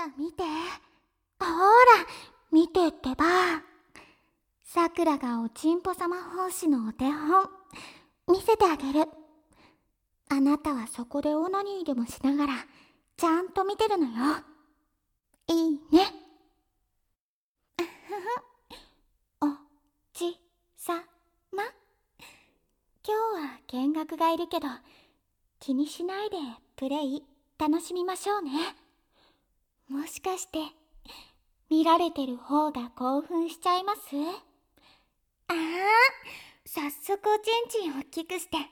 ら見て。ほら、見てってば。さくらがおちんぽ様奉仕のお手本、見せてあげる。あなたはそこでオナニーでもしながら、ちゃんと見てるのよ。いいね。おちさま。今日は見学がいるけど、気にしないでプレイ楽しみましょうね。もしかして見られてる方が興奮しちゃいます？ああ、早速おちんちん大きくして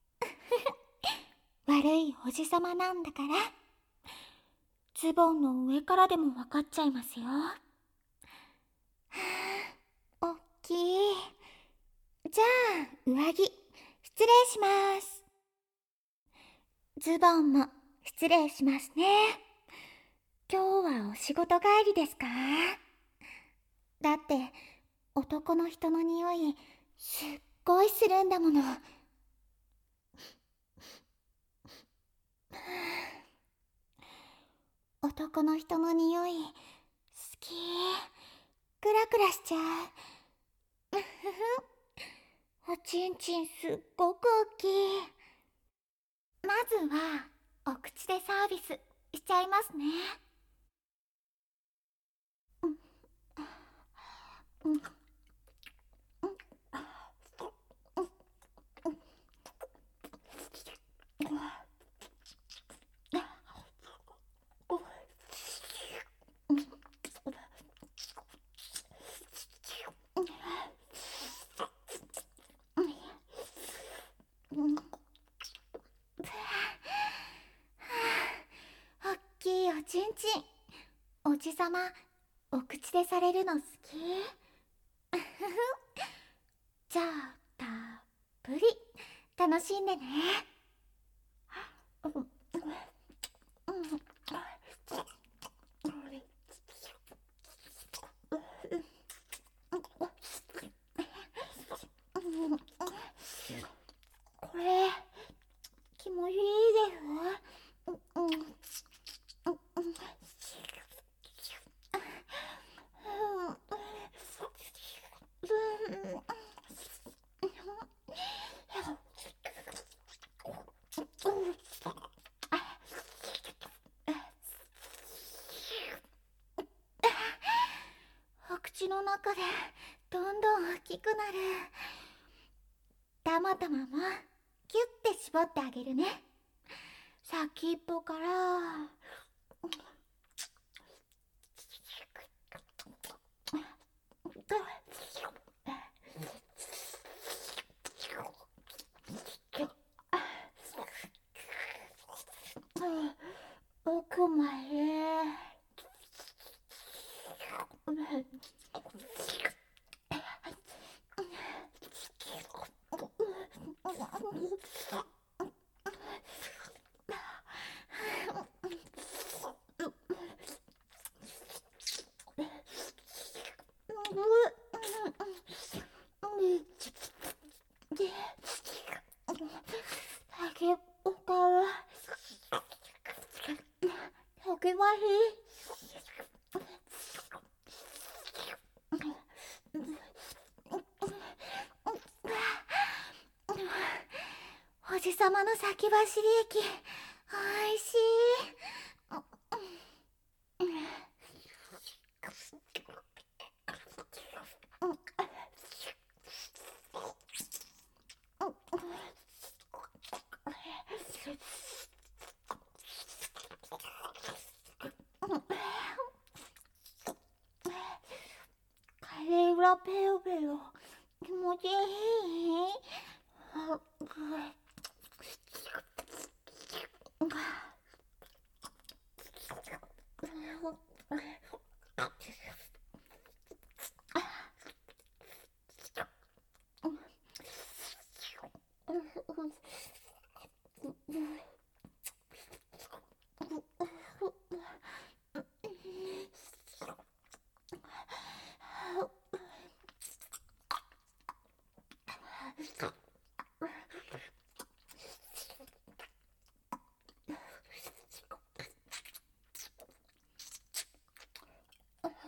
悪いおじさまなんだから、ズボンの上からでも分かっちゃいますよ。はあ、おっきい。じゃあ上着失礼します。ズボンも失礼しますね。今日はお仕事帰りですか？だって男の人の匂いすっごいするんだもの。男の人の匂い好き。クラクラしちゃう。おちんちんすっごく大きい。まずはお口でサービスしちゃいますね。おっきいおちんちん、おじさまお口でされるの好き？じゃあたっぷり楽しんでね。これ気持ちいいです。お口の中でどんどん大きくなる。たまたまもキュッて絞ってあげるね。先っぽから奥まで。先っぽから先まで。おじさまの先走り液おいしい。カレー裏ペロペロ気持ちいい。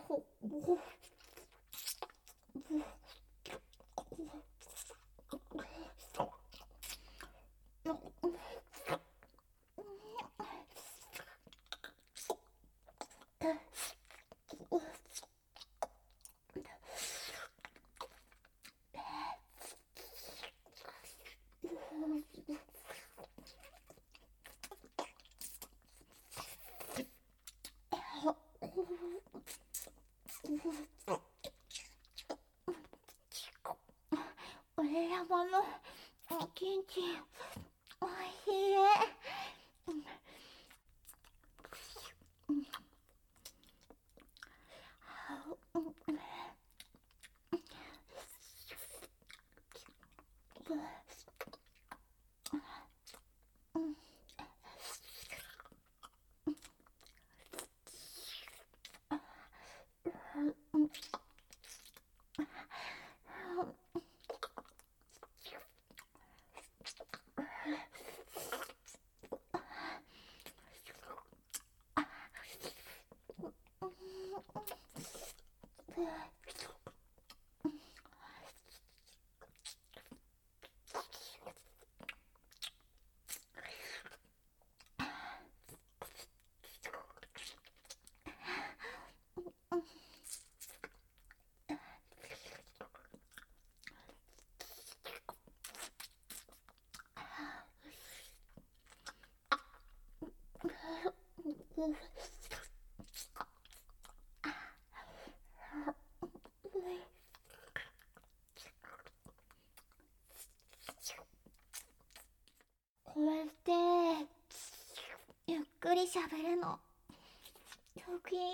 俺山のキンチおいしい。これってゆっくりしゃべるの得意。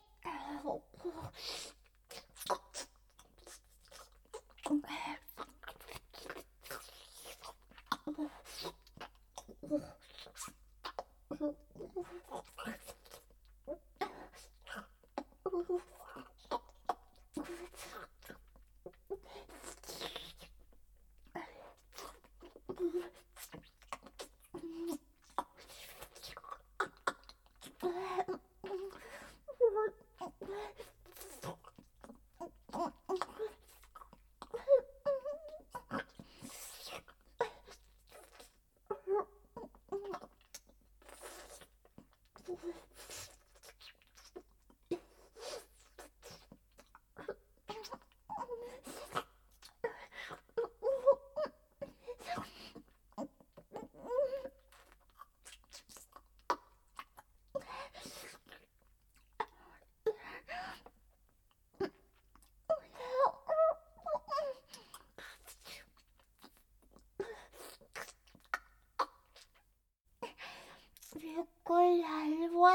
ゆっくりやるわって。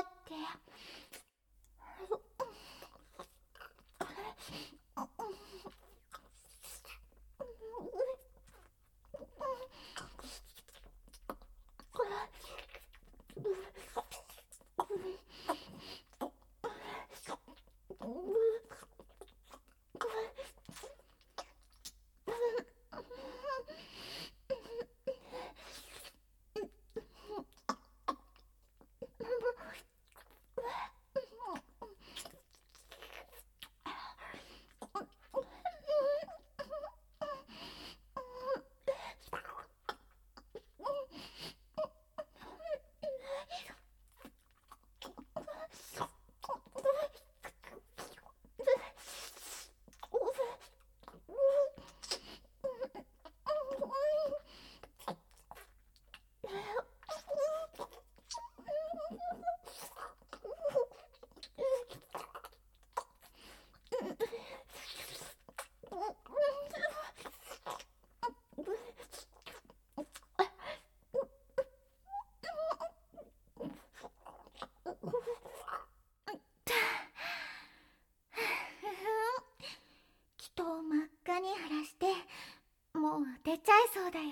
人を真っ赤に晴らしてもう出ちゃいそうだよ。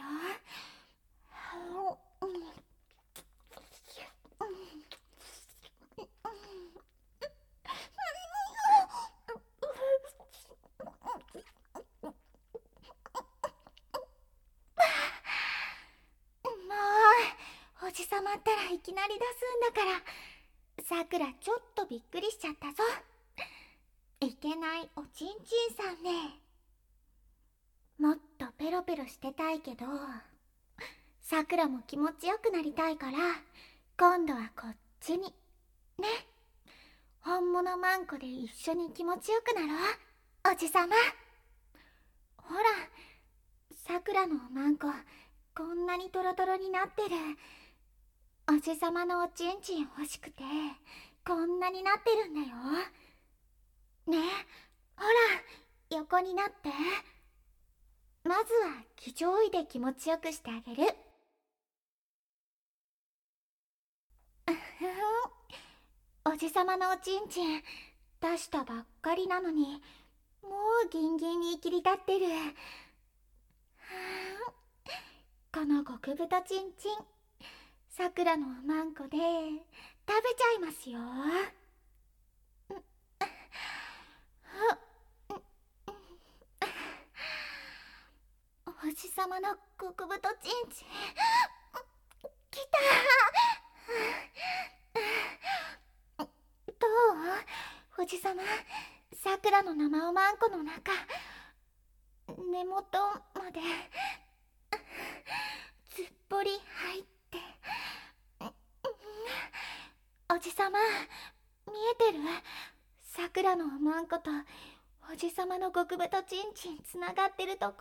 もうおじさまったらいきなり出すんだから、さくらちょっとびっくりしちゃったぞ。 けないおちんちんさんね。もっとペロペロしてたいけど、さくらも気持ちよくなりたいから、今度はこっちにね。本物マンコで一緒に気持ちよくなろう、おじさま。ほら、さくらのマンコこんなにトロトロになってる。おじさまのおちんちん欲しくてこんなになってるんだよ。ねえ、ほら横になって。まずは気上位で気持ちよくしてあげる。おじさまのおちんちん出したばっかりなのにもうギンギンに切り立ってる。この極太ちんちん、さくらのマンコで食べちゃいますよ。おじさまの極太ちんちんきた。どうおじさま、さくらの生おまんこの中根元までずっぽり入って。おじさま見えてる？さくらのおまんことおじさまの極太ちんちんつながってるとこ。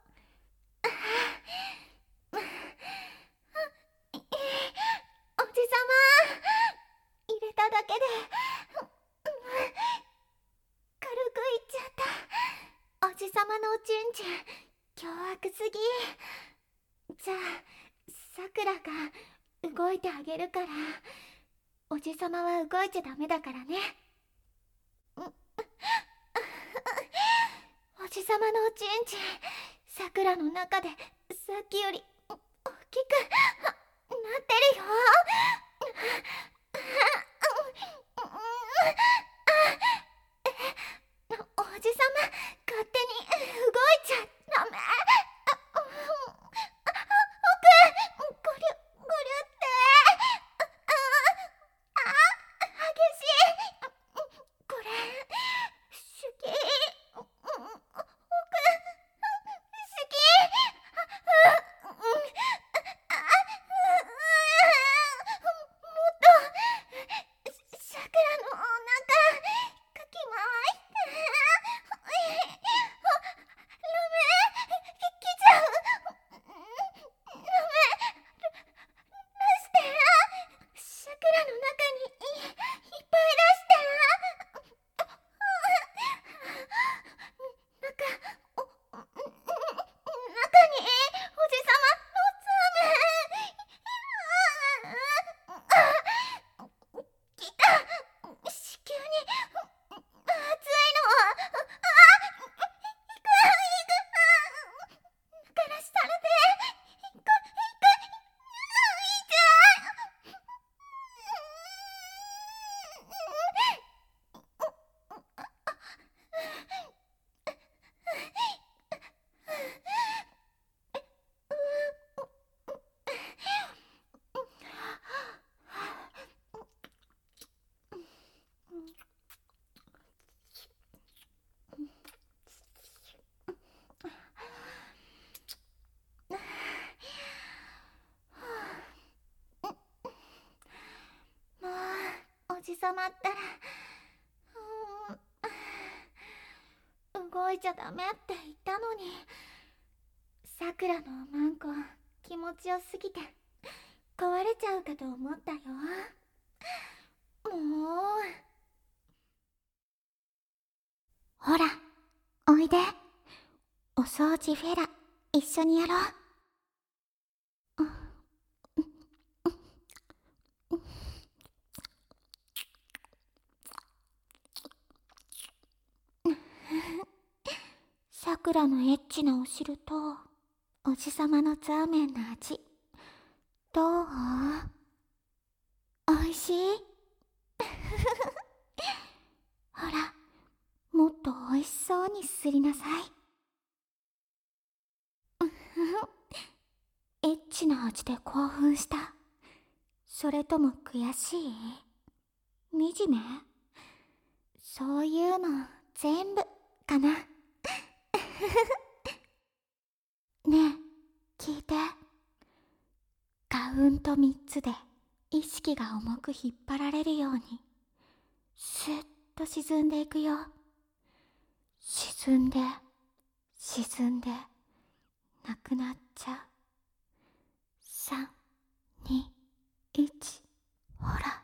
おじさま入れただけで軽くいっちゃった。おじさまのおちんちん凶悪すぎ。じゃあさくらが動いてあげるから、おじさまは動いちゃダメだからね。おじさまのおちんちんさくらの中でさっきより大きくなってるよ。おじさま勝手に動いちゃダメ。奥ゴリュゴリュって激しい。これ手記奥手記もっとさくらのお腹かき回して。ダメ、来ちゃう。ダメ、出して。さくらの中にいっぱい出して。中におじさまの爪。来た。子宮に熱いの。からされていくいちゃもうおじさまったら動いちゃダメって言ったのに。さくらのおまんこ気持ちよすぎて壊れちゃうかと思ったよ。もうほらおいで。お掃除フェラ一緒にやろう。さくらのエッチなお汁とおじさまのザーメンの味どう？おいしい？ほらもっとおいしそうにすすりなさい。エッチな味で興奮した？それとも悔しい？惨め？そういうの全部かな。ねえ、聞いて。カウント3つで意識が重く引っ張られるようにスッと沈んでいくよ。沈んで沈んでなくなっちゃう。3、2、1、ほら。